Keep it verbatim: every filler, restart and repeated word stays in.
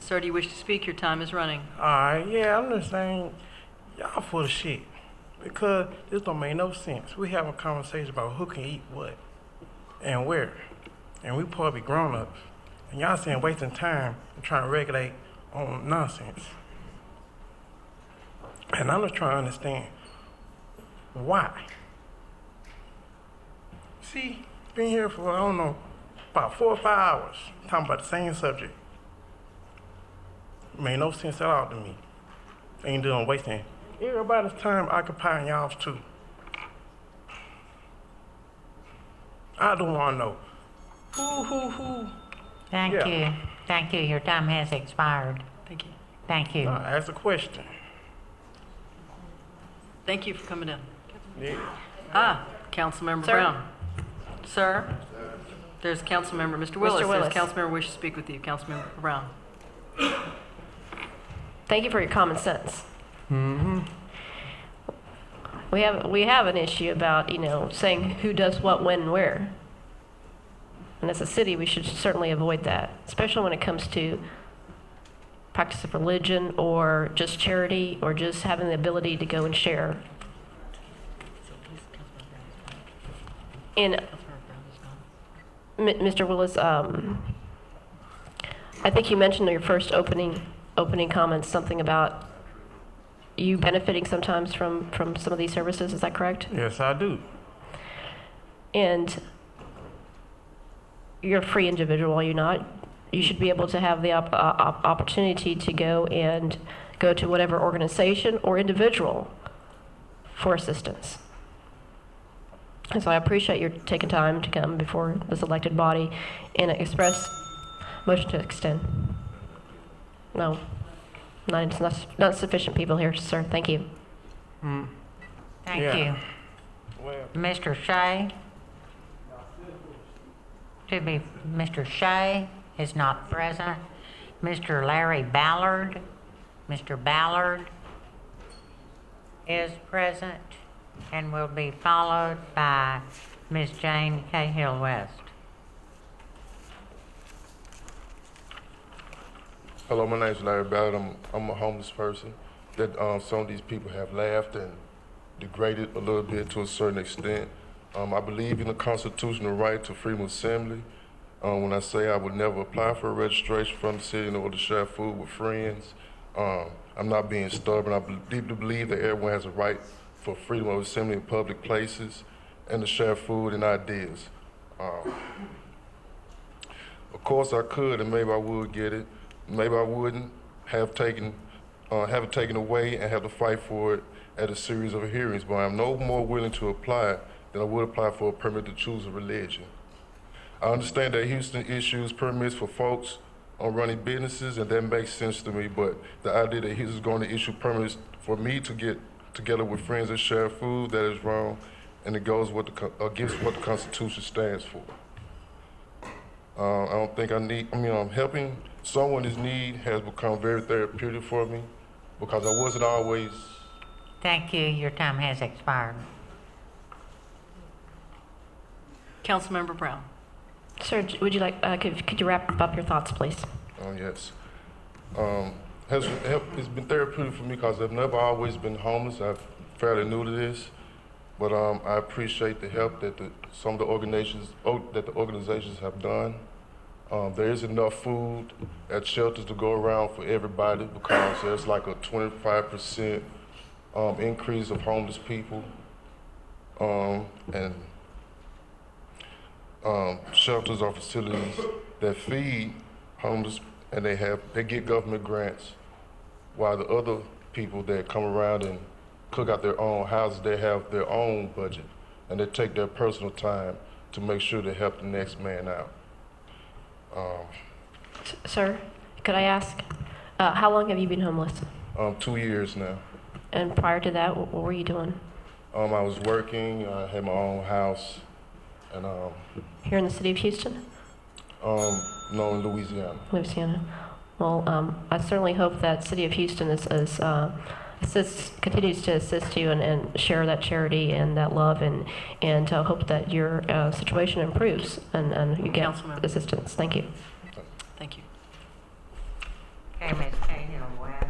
Sir, do you wish to speak? Your time is running. Alright, yeah, I'm just saying, y'all full of shit. Because this don't make no sense. We having a conversation about who can eat what and where. And we probably grown ups. And y'all saying wasting time and trying to regulate on nonsense. And I'm just trying to understand why. See, been here for, I don't know, about four or five hours talking about the same subject. Made no sense at all to me. Ain't doing wasting everybody's time occupying y'all's too. I don't want to know who, who, who. Thank Yeah. you. Thank you. Your time has expired. Thank you. Thank you. Uh, ask a question. Thank you for coming in. Yeah. Ah, Councilmember Sir? Brown. Sir? There's Councilmember, Mister Willis. Willis. There's Councilmember wishes to speak with you. Councilmember Brown. Thank you for your common sense. Mm-hmm. We have we have an issue about, you know, saying who does what, when, and where. And as a city, we should certainly avoid that, especially when it comes to practice of religion or just charity or just having the ability to go and share. And M- Mister Willis, um, I think you mentioned in your first opening opening comments something about you benefiting sometimes from, from some of these services. Is that correct? Yes, I do. And you're a free individual, are you not? You should be able to have the op- uh, op- opportunity to go and go to whatever organization or individual for assistance. And so I appreciate your taking time to come before this elected body and express motion to extend. No, not, it's not, not sufficient people here, sir. Thank you. Mm. Thank Yeah. you. Well, Mister Shea? To be, Mister Shea is not present. Mister Larry Ballard? Mister Ballard is present and will be followed by Miz Jane Cahill West. Hello, my name is Larry Ballard. I'm, I'm a homeless person that um, some of these people have laughed and degraded a little bit to a certain extent. Um, I believe in the constitutional right to freedom of assembly. Um, when I say I would never apply for a registration from the city in order to share food with friends, um, I'm not being stubborn. I be- deeply believe that everyone has a right for freedom of assembly in public places and to share food and ideas. Um, of course I could, and maybe I would get it. Maybe I wouldn't have taken, uh, have it taken away and have to fight for it at a series of hearings, but I'm no more willing to apply than I would apply for a permit to choose a religion. I understand that Houston issues permits for folks on running businesses, and that makes sense to me, but the idea that Houston's going to issue permits for me to get together with friends and share food, that is wrong, and it goes with the, against what the Constitution stands for. Uh, I don't think I need, I mean, I'm helping someone in need has become very therapeutic for me because I wasn't always. Thank you. Your time has expired. Councilmember Brown. Sir, j- would you like, uh, could, could you wrap up your thoughts, please? Oh, yes. Um, has help, it's been therapeutic for me because I've never always been homeless. I'm fairly new to this, but um, I appreciate the help that the, some of the organizations oh, that the organizations have done. Um, there is enough food at shelters to go around for everybody because there's like a twenty-five percent um, increase of homeless people, um, and um, shelters are facilities that feed homeless, and they have they get government grants, while the other people that come around and cook out their own houses, they have their own budget, and they take their personal time to make sure they help the next man out. Um, S- Sir, could I ask, uh, how long have you been homeless? um, two years now. And prior to that, wh- what were you doing? Um, I was working. I had my own house, and um, Here in the city of Houston, um, no, in Louisiana. Louisiana? Well, um, I certainly hope that city of Houston is, is uh, assists, continues to assist you and, and share that charity and that love, and and uh, hope that your uh, situation improves and, and you get Councilmember. assistance. Thank you. Thank you. Okay, Miz Cahill, well,